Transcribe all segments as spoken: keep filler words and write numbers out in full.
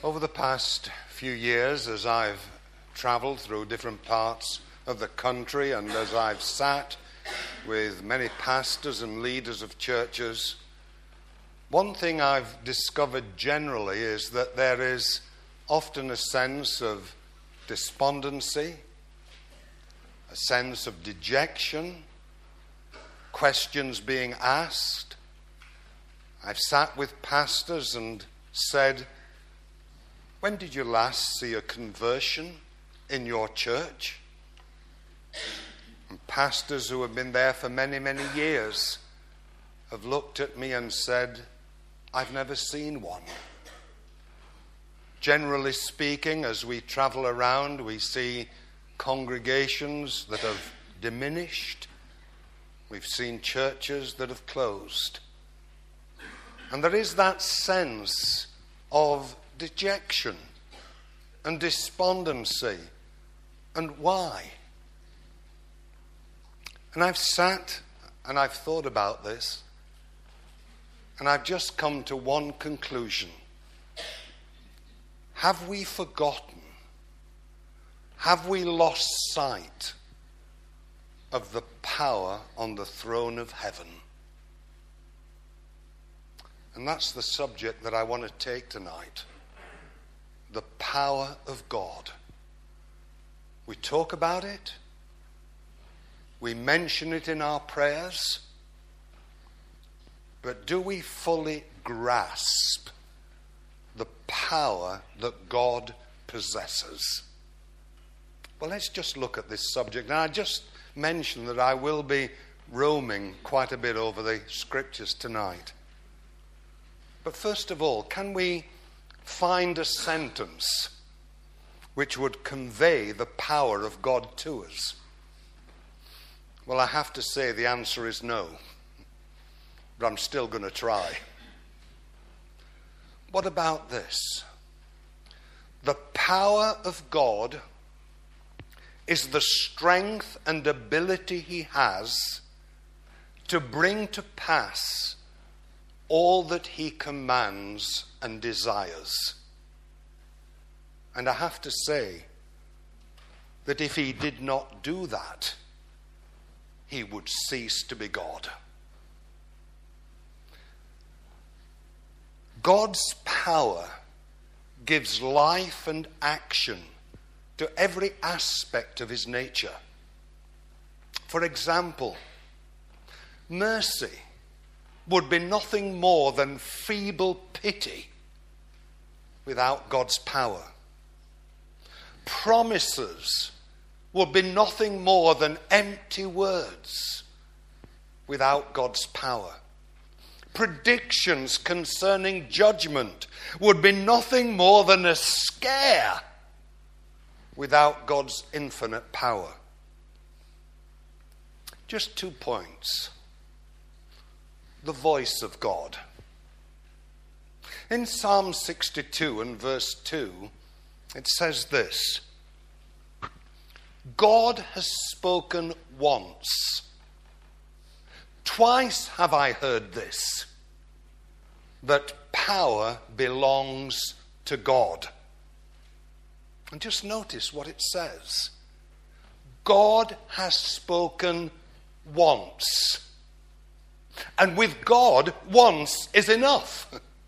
Over the past few years, as I've travelled through different parts of the country and as I've sat with many pastors and leaders of churches, one thing I've discovered generally is that there is often a sense of despondency, a sense of dejection, questions being asked. I've sat with pastors and said, "When did you last see a conversion in your church?" And pastors who have been there for many, many years have looked at me and said, "I've never seen one." Generally speaking, as we travel around, we see congregations that have diminished. We've seen churches that have closed. And there is that sense of dejection and despondency. And why? And I've sat and I've thought about this, and I've just come to one conclusion. Have we forgotten? Have we lost sight of the power on the throne of heaven? And that's the subject that I want to take tonight. The power of God. We talk about it. We mention it in our prayers. But do we fully grasp the power that God possesses? Well, let's just look at this subject. Now, I just mentioned that I will be roaming quite a bit over the scriptures tonight. But first of all, can we find a sentence which would convey the power of God to us? Well, I have to say the answer is no. But I'm still going to try. What about this? The power of God is the strength and ability he has to bring to pass all that he commands and desires. And I have to say that if he did not do that, he would cease to be God. God's power gives life and action to every aspect of his nature. For example, mercy would be nothing more than feeble pity without God's power. Promises would be nothing more than empty words without God's power. Predictions concerning judgment would be nothing more than a scare without God's infinite power. Just two points. The voice of God. In Psalm sixty-two and verse two, it says this: God has spoken once. Twice have I heard this, that power belongs to God. And just notice what it says. God has spoken once. And with God, once is enough.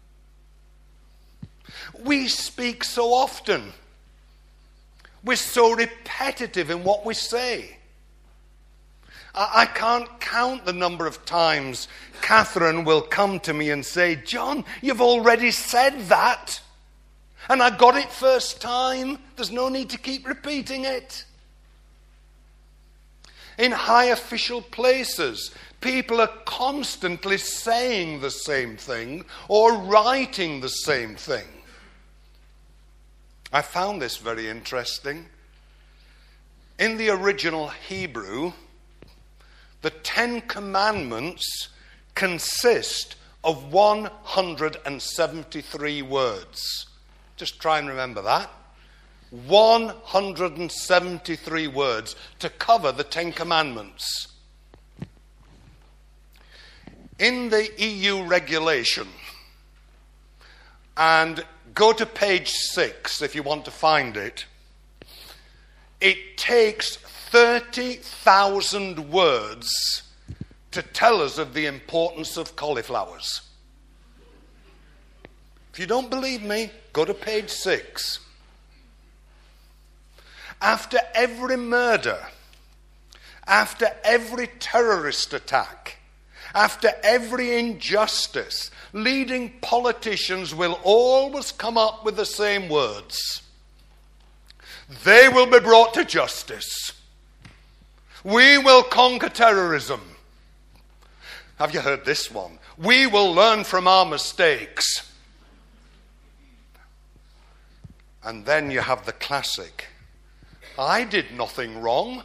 We speak so often. We're so repetitive in what we say. I, I can't count the number of times Catherine will come to me and say, "John, you've already said that. And I got it first time. There's no need to keep repeating it." In high official places, people are constantly saying the same thing or writing the same thing. I found this very interesting. In the original Hebrew, the Ten Commandments consist of one hundred seventy-three words. Just try and remember that. one hundred seventy-three words to cover the Ten Commandments. In the E U regulation, and go to page six if you want to find it. It takes thirty thousand words to tell us of the importance of cauliflowers. If you don't believe me, go to page six. After every murder, after every terrorist attack, after every injustice, leading politicians will always come up with the same words. They will be brought to justice. We will conquer terrorism. Have you heard this one? We will learn from our mistakes. And then you have the classic, I did nothing wrong.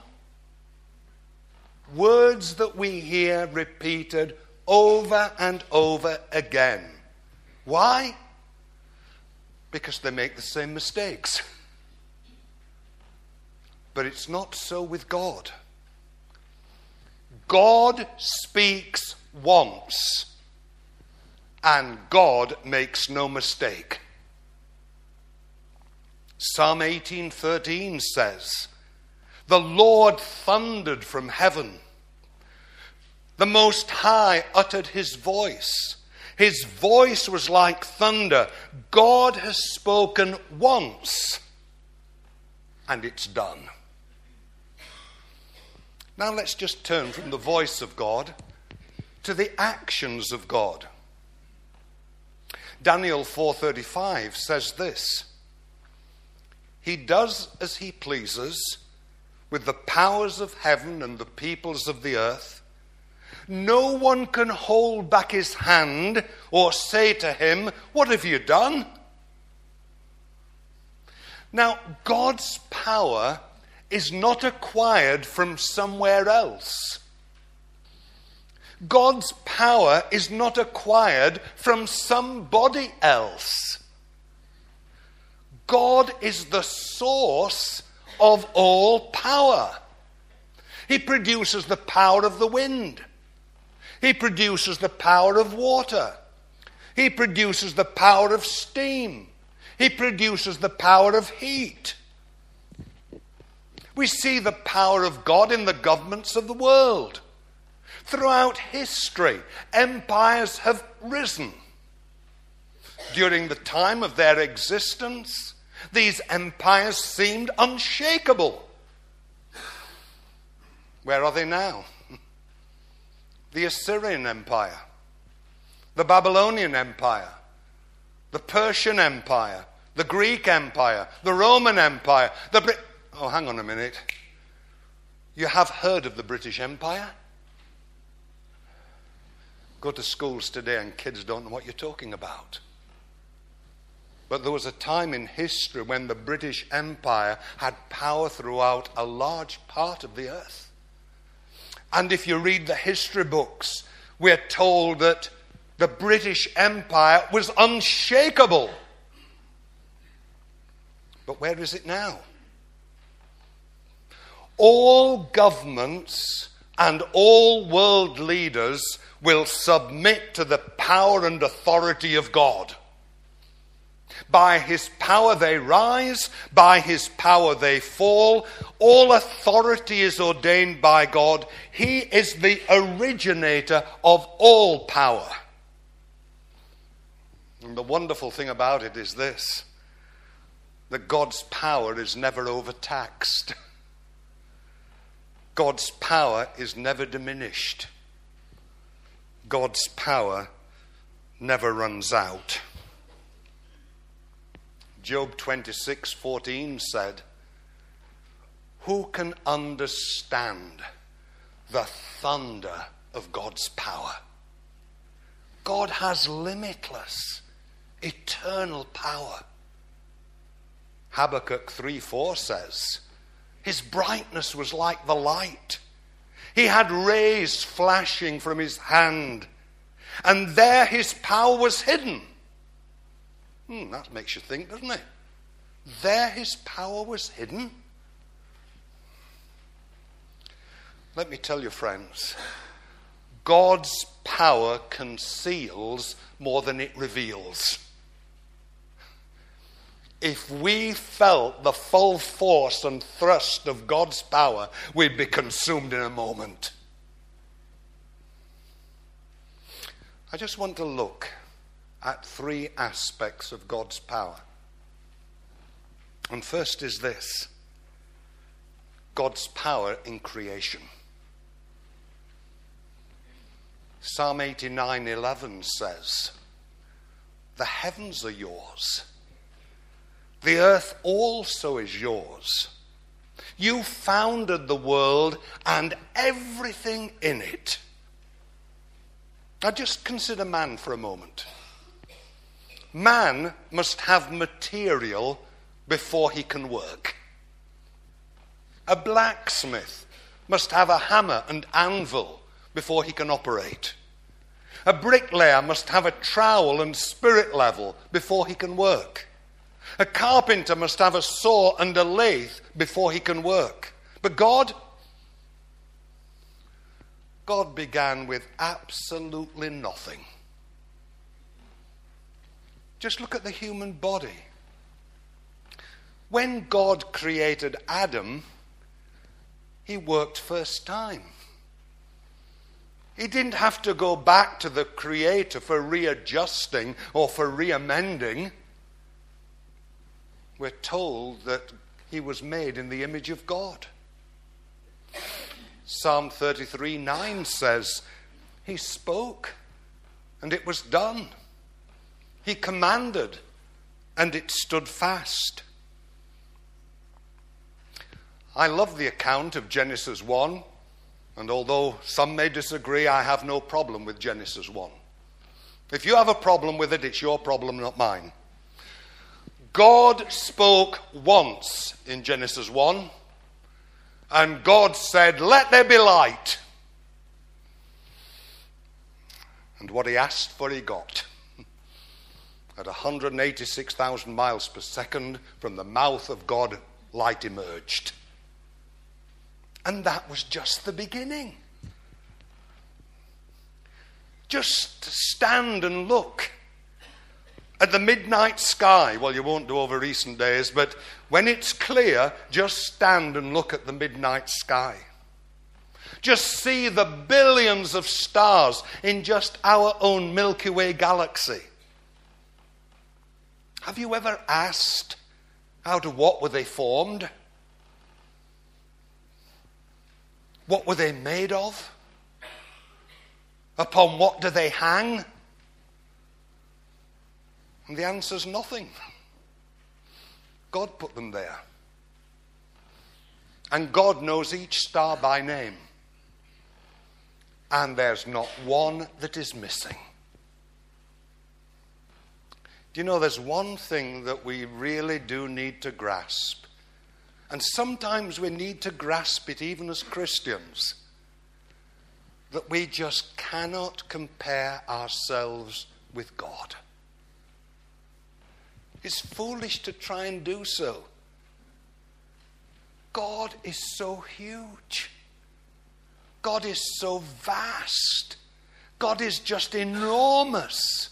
Words that we hear repeated over and over again. Why? Because they make the same mistakes. But it's not so with God. God speaks once, and God makes no mistake. Psalm eighteen thirteen says, the Lord thundered from heaven. The Most High uttered his voice. His voice was like thunder. God has spoken once, and it's done. Now let's just turn from the voice of God to the actions of God. Daniel four thirty-five says this, he does as he pleases with the powers of heaven and the peoples of the earth. No one can hold back his hand or say to him, what have you done? Now, God's power is not acquired from somewhere else. God's power is not acquired from somebody else. God is the source of all power. He produces the power of the wind. He produces the power of water. He produces the power of steam. He produces the power of heat. We see the power of God in the governments of the world. Throughout history, empires have risen. During the time of their existence, these empires seemed unshakable. Where are they now? The Assyrian Empire, the Babylonian Empire, the Persian Empire, the Greek Empire, the Roman Empire, the Brit- Oh, hang on a minute. You have heard of the British Empire? Go to schools today and kids don't know what you're talking about. But there was a time in history when the British Empire had power throughout a large part of the earth. And if you read the history books, we're told that the British Empire was unshakable. But where is it now? All governments and all world leaders will submit to the power and authority of God. By his power they rise, by his power they fall. All authority is ordained by God. He is the originator of all power. And the wonderful thing about it is this, that God's power is never overtaxed. God's power is never diminished. God's power never runs out. Job twenty-six fourteen said, who can understand the thunder of God's power? God has limitless, eternal power. Habakkuk three four says, his brightness was like the light. He had rays flashing from his hand, and there his power was hidden. Hmm, that makes you think, doesn't it? There his power was hidden. Let me tell you, friends, God's power conceals more than it reveals. if we felt the full force and thrust of God's power, we'd be consumed in a moment. I just want to look at three aspects of God's power. And first is this: God's power in creation. Psalm eighty-nine eleven says, "The heavens are yours. The earth also is yours. You founded the world and everything in it." Now just consider man for a moment. Man must have material before he can work. A blacksmith must have a hammer and anvil before he can operate. A bricklayer must have a trowel and spirit level before he can work. A carpenter must have a saw and a lathe before he can work. But God, God began with absolutely nothing. Just look at the human body. When God created Adam, he worked first time. He didn't have to go back to the Creator for readjusting or for re-amending. We're told that he was made in the image of God. Psalm thirty-three nine says, he spoke and it was done. He commanded and it stood fast. I love the account of Genesis one, and although some may disagree, I have no problem with Genesis one. If you have a problem with it, it's your problem, not mine. God spoke once in Genesis one, and God said, "Let there be light." And what he asked for, he got. At one hundred eighty-six thousand miles per second, from the mouth of God, light emerged. And that was just the beginning. Just stand and look at the midnight sky. Well, you won't do over recent days, but when it's clear, just stand and look at the midnight sky. Just see the billions of stars in just our own Milky Way galaxy. Have you ever asked, out of what were they formed? What were they made of? Upon what do they hang? And the answer's nothing. God put them there. And God knows each star by name. And there's not one that is missing. Do you know, there's one thing that we really do need to grasp. And sometimes we need to grasp it even as Christians. That we just cannot compare ourselves with God. It's foolish to try and do so. God is so huge. God is so vast. God is just enormous.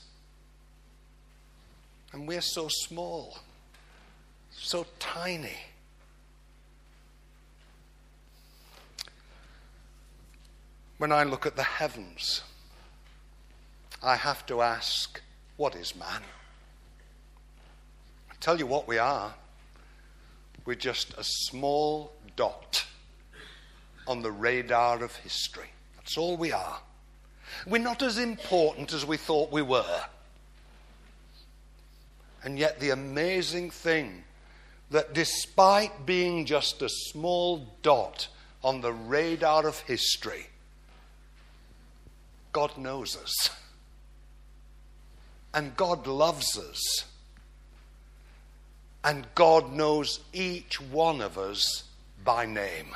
And we're so small, so tiny. When I look at the heavens, I have to ask, what is man? I tell you what we are. We're just a small dot on the radar of history. That's all we are. We're not as important as we thought we were. And yet the amazing thing, that despite being just a small dot on the radar of history, God knows us. And God loves us. And God knows each one of us by name.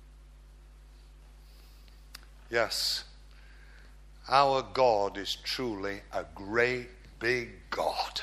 Yes, our God is truly a great big God.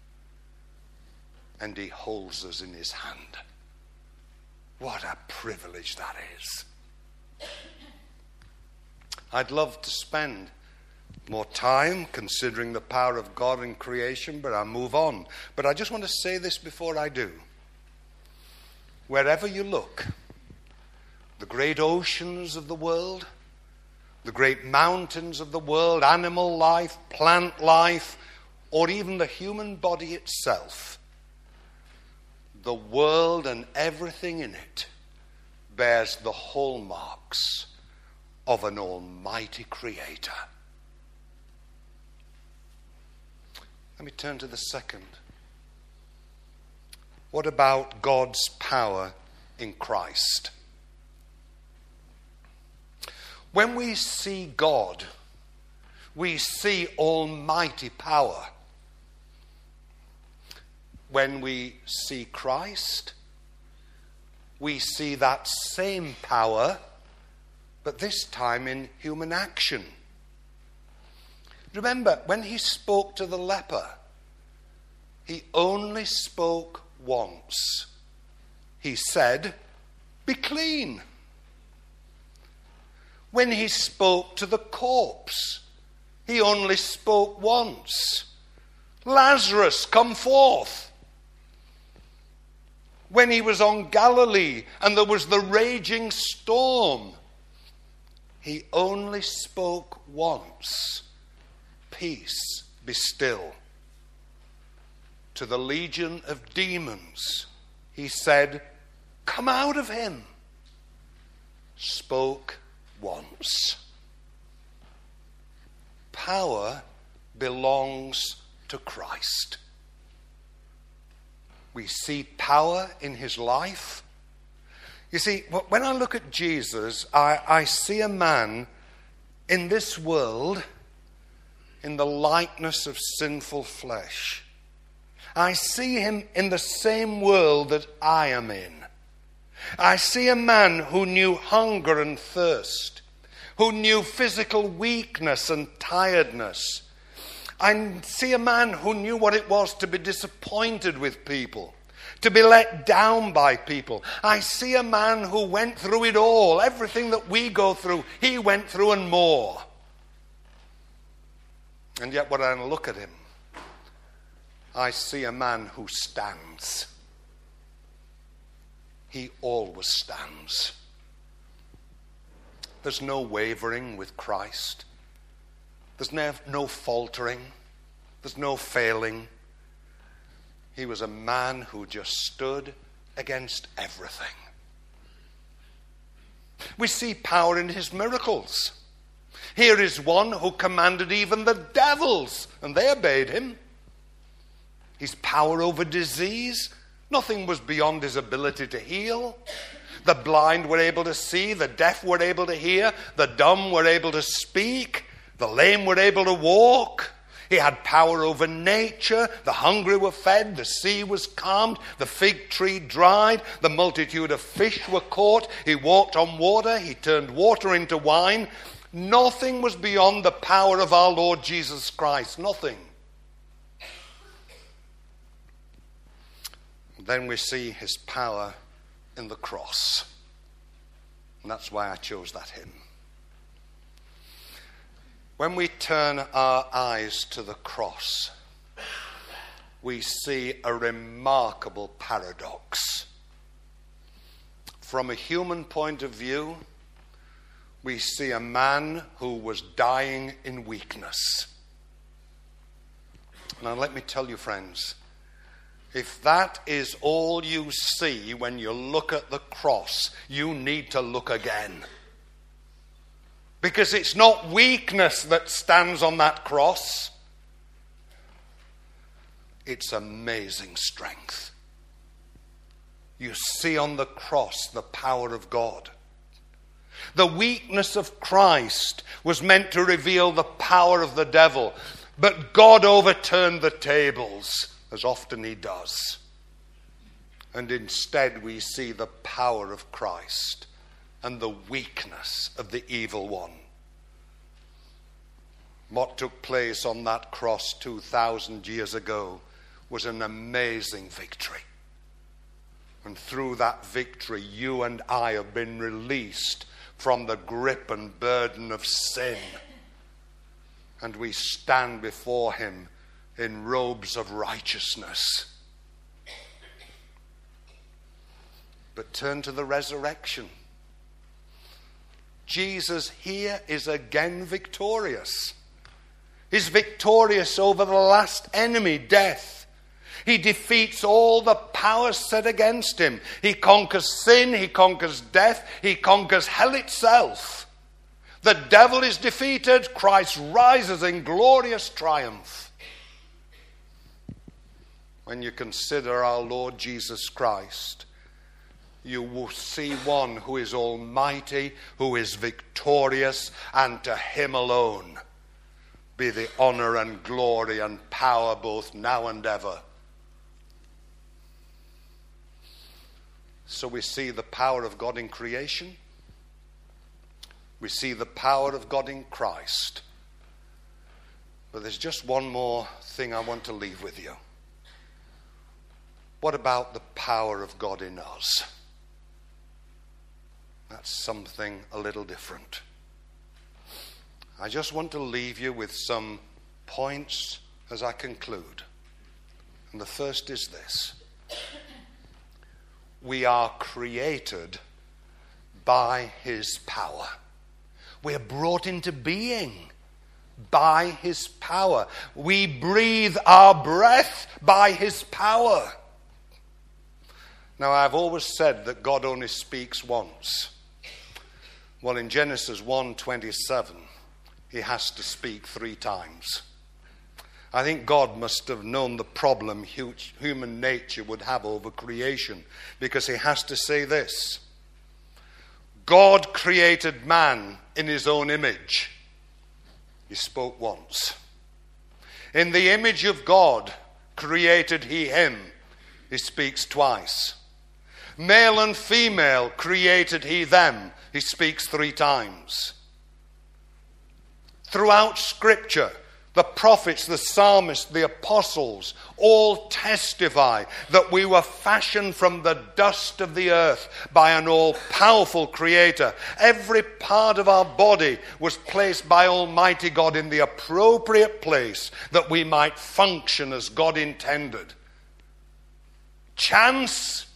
And he holds us in his hand. What a privilege that is. I'd love to spend more time considering the power of God in creation, but I'll move on. But I just want to say this before I do. Wherever you look, the great oceans of the world, the great mountains of the world, animal life, plant life, or even the human body itself, the world and everything in it bears the hallmarks of an almighty creator. Let me turn to the second. What about God's power in Christ? When we see God, we see almighty power. When we see Christ, we see that same power, but this time in human action. Remember, when he spoke to the leper, he only spoke once. He said, "Be clean." When he spoke to the corpse, he only spoke once. "Lazarus, come forth." When he was on Galilee and there was the raging storm, he only spoke once. "Peace, be still." To the legion of demons, he said, "Come out of him." Spoke once. Power belongs to Christ. We see power in his life. You see, when I look at Jesus, I, I see a man in this world in the likeness of sinful flesh. I see him in the same world that I am in. I see a man who knew hunger and thirst, who knew physical weakness and tiredness. I see a man who knew what it was to be disappointed with people, to be let down by people. I see a man who went through it all. Everything that we go through, he went through and more. And yet when I look at him, I see a man who stands. He always stands. There's no wavering with Christ. There's no, no faltering. There's no failing. He was a man who just stood against everything. We see power in his miracles. Here is one who commanded even the devils, and they obeyed him. His power over disease, nothing was beyond his ability to heal. The blind were able to see, the deaf were able to hear, the dumb were able to speak, the lame were able to walk. He had power over nature. The hungry were fed, the sea was calmed, the fig tree dried, the multitude of fish were caught. He walked on water, he turned water into wine. Nothing was beyond the power of our Lord Jesus Christ. Nothing. Then we see his power in the cross. And that's why I chose that hymn. When we turn our eyes to the cross, we see a remarkable paradox. From a human point of view, we see a man who was dying in weakness. Now let me tell you, friends, if that is all you see when you look at the cross, you need to look again. Because it's not weakness that stands on that cross. It's amazing strength. You see on the cross the power of God. The weakness of Christ was meant to reveal the power of the devil. But God overturned the tables, as often he does. And instead we see the power of Christ and the weakness of the evil one. What took place on that cross two thousand years ago was an amazing victory. And through that victory, you and I have been released from the grip and burden of sin. and we stand before him in robes of righteousness. But turn to the resurrection. Jesus here is again victorious. He's victorious over the last enemy, death. He defeats all the powers set against him. He conquers sin, he conquers death, he conquers hell itself. The devil is defeated, Christ rises in glorious triumph. When you consider our Lord Jesus Christ, you will see one who is almighty, who is victorious, and to him alone be the honor and glory and power both now and ever. So we see the power of God in creation. We see the power of God in Christ. But there's just one more thing I want to leave with you. What about the power of God in us? That's something a little different. I just want to leave you with some points as I conclude. And the first is this. We are created by his power. We are brought into being by his power. We breathe our breath by his power. Now, I've always said that God only speaks once. Well, in Genesis one twenty-seven, he has to speak three times. I think God must have known the problem human nature would have over creation, because he has to say this. God created man in his own image. He spoke once. In the image of God created he him. He speaks twice. Male and female created he them. He speaks three times. Throughout Scripture, the prophets, the psalmists, the apostles all testify that we were fashioned from the dust of the earth by an all-powerful creator. Every part of our body was placed by Almighty God in the appropriate place that we might function as God intended. Chance?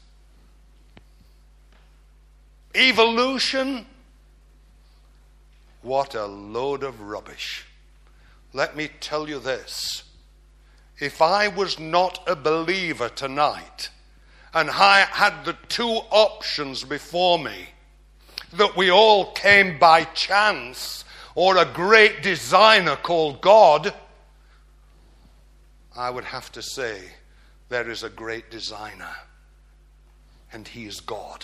Evolution? What a load of rubbish. Let me tell you this. If I was not a believer tonight, and I had the two options before me, that we all came by chance, or a great designer called God, I would have to say, there is a great designer, and he is God.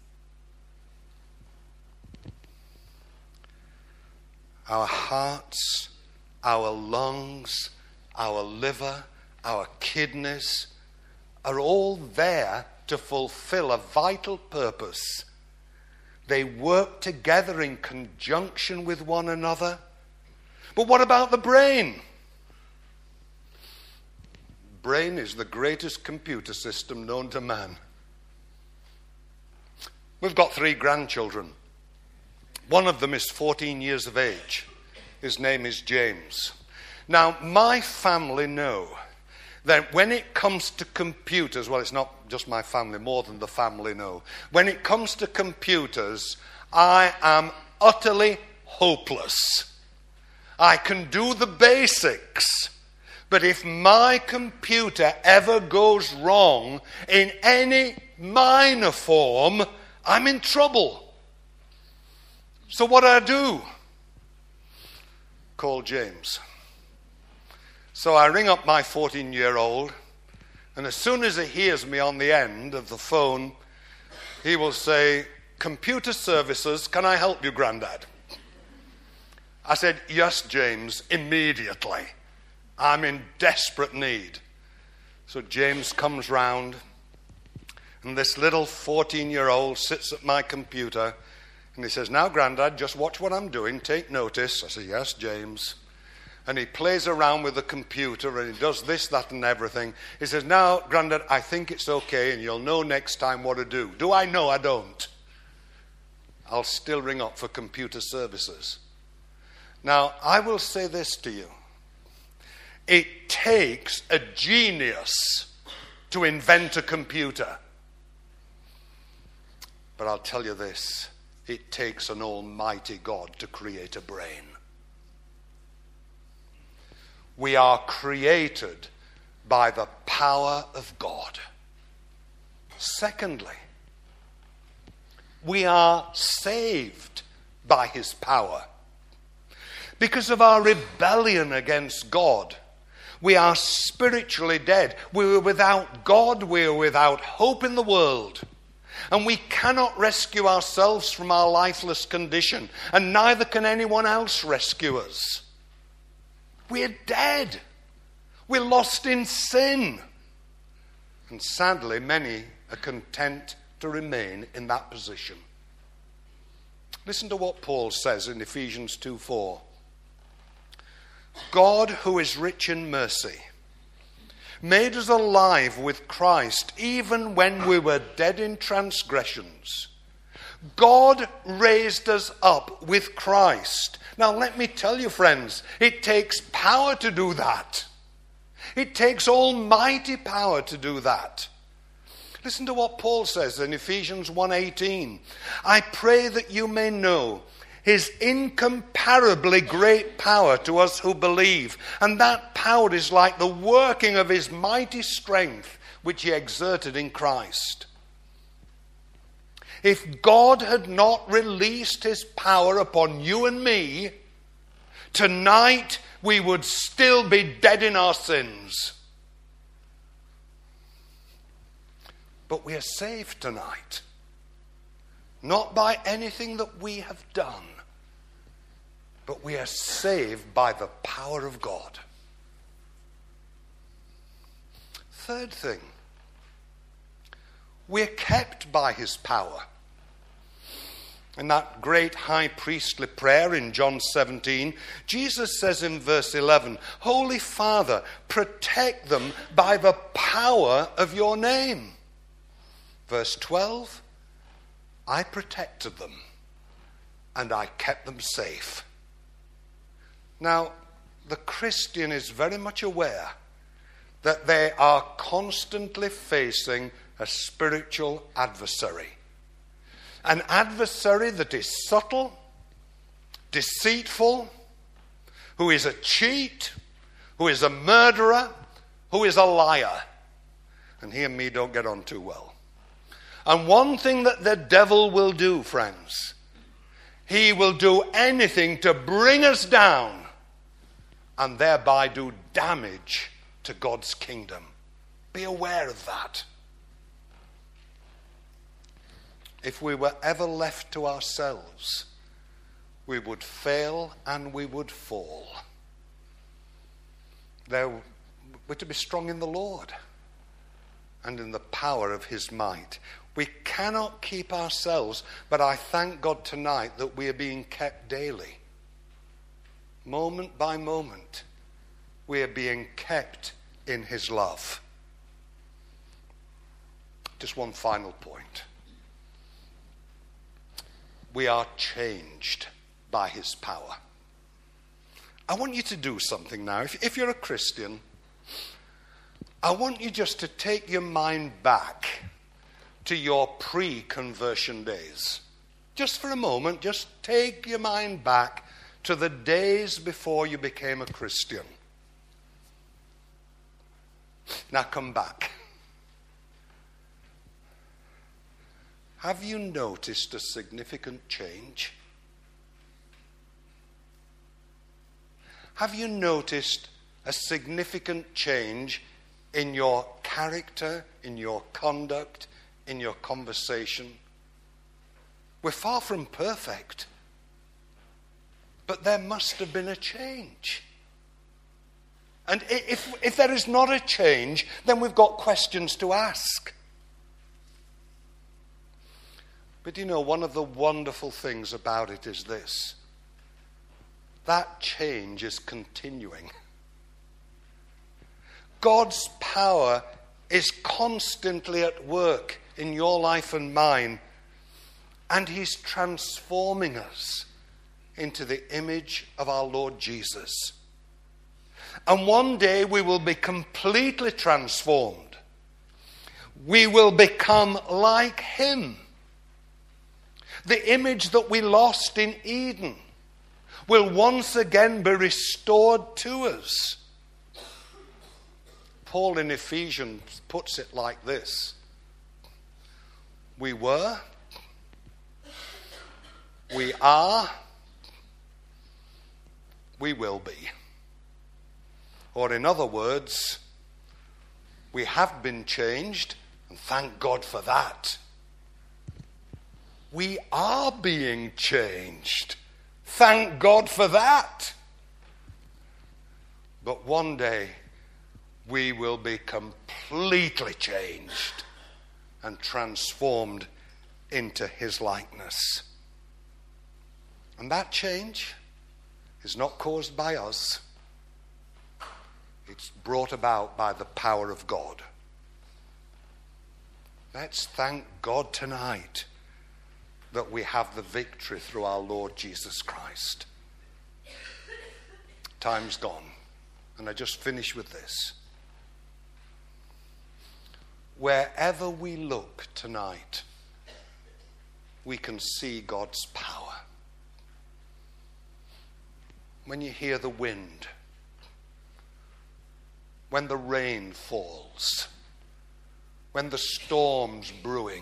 Our hearts, our lungs, our liver, our kidneys are all there to fulfill a vital purpose. They work together in conjunction with one another. But what about the brain? Brain is the greatest computer system known to man. We've got three grandchildren. One of them is fourteen years of age. His name is James. Now, my family know that when it comes to computers, well, it's not just my family, more than the family know. When it comes to computers, I am utterly hopeless. I can do the basics, but if my computer ever goes wrong in any minor form, I'm in trouble. So what do I do? Call James. So I ring up my fourteen-year-old, and as soon as he hears me on the end of the phone, he will say, "Computer services, can I help you, Grandad?" I said, "Yes, James, immediately. I'm in desperate need." So James comes round, and this little fourteen-year-old sits at my computer, and he says, "Now, Grandad, just watch what I'm doing. Take notice." I say, "Yes, James." And he plays around with the computer, and he does this, that, and everything. He says, "Now, Grandad, I think it's okay, and you'll know next time what to do." Do I know? I don't. I'll still ring up for computer services. Now, I will say this to you. It takes a genius to invent a computer. But I'll tell you this, it takes an almighty God to create a brain. We are created by the power of God. Secondly, we are saved by his power. Because of our rebellion against God, we are spiritually dead. We were without God. We were without hope in the world. And we cannot rescue ourselves from our lifeless condition. And neither can anyone else rescue us. We're dead. We're lost in sin. And sadly, many are content to remain in that position. Listen to what Paul says in Ephesians two four. God, who is rich in mercy, made us alive with Christ even when we were dead in transgressions. God raised us up with Christ. Now let me tell you, friends, it takes power to do that. It takes almighty power to do that. Listen to what Paul says in Ephesians one eighteen. I pray that you may know his incomparably great power to us who believe. And that power is like the working of his mighty strength, which he exerted in Christ. If God had not released his power upon you and me, tonight we would still be dead in our sins. But we are saved tonight. Not by anything that we have done, but we are saved by the power of God. Third thing, we're kept by his power. In that great high priestly prayer in John seventeen, Jesus says in verse eleven, Holy Father, protect them by the power of your name. Verse twelve, I protected them and I kept them safe. Now, the Christian is very much aware that they are constantly facing a spiritual adversary. An adversary that is subtle, deceitful, who is a cheat, who is a murderer, who is a liar. And he and me don't get on too well. And one thing that the devil will do, friends, he will do anything to bring us down and thereby do damage to God's kingdom. Be aware of that. If we were ever left to ourselves, we would fail and we would fall. There, we're to be strong in the Lord and in the power of his might. We cannot keep ourselves, but I thank God tonight that we are being kept daily. Moment by moment, we are being kept in his love. Just one final point. We are changed by his power. I want you to do something now. If, if you're a Christian, I want you just to take your mind back to your pre-conversion days. Just for a moment, just take your mind back to the days before you became a Christian. Now come back. Have you noticed a significant change? Have you noticed a significant change in your character, in your conduct, in your conversation? We're far from perfect, but there must have been a change. And if, if there is not a change, then we've got questions to ask. But you know, one of the wonderful things about it is this. That change is continuing. God's power is constantly at work in your life and mine, and he's transforming us into the image of our Lord Jesus. And one day we will be completely transformed. We will become like him. The image that we lost in Eden will once again be restored to us. Paul in Ephesians puts it like this: we were, we are, we will be. Or in other words, we have been changed, and thank God for that. We are being changed. Thank God for that. But one day we will be completely changed and transformed into his likeness. And that change is not caused by us. It's brought about by the power of God. Let's thank God tonight that we have the victory through our Lord Jesus Christ. Time's gone, and I just finish with this. Wherever we look tonight, we can see God's power. When you hear the wind, when the rain falls, when the storm's brewing,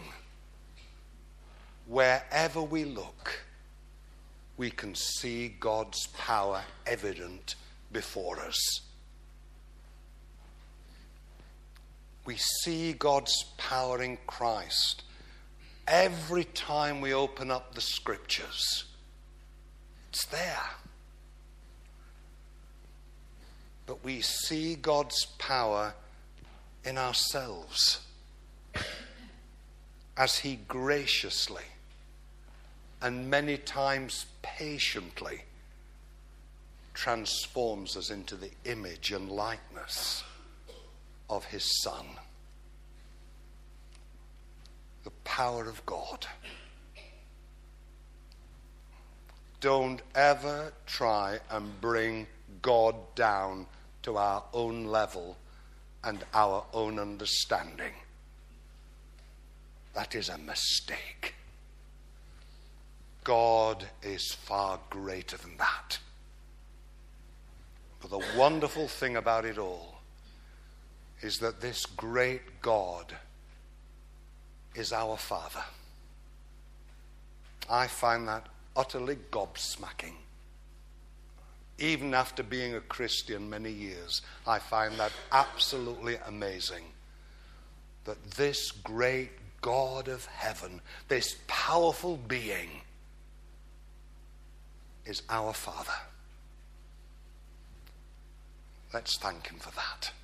wherever we look, we can see God's power evident before us. We see God's power in Christ every time we open up the scriptures. It's there. But we see God's power in ourselves as he graciously and many times patiently transforms us into the image and likeness of his Son. The power of God. Don't ever try and bring God down to our own level and our own understanding. That is a mistake. God is far greater than that. But the wonderful thing about it all is that this great God is our Father. I find that utterly gobsmacking. Even after being a Christian many years, I find that absolutely amazing. That this great God of heaven, this powerful being, is our Father. Let's thank him for that.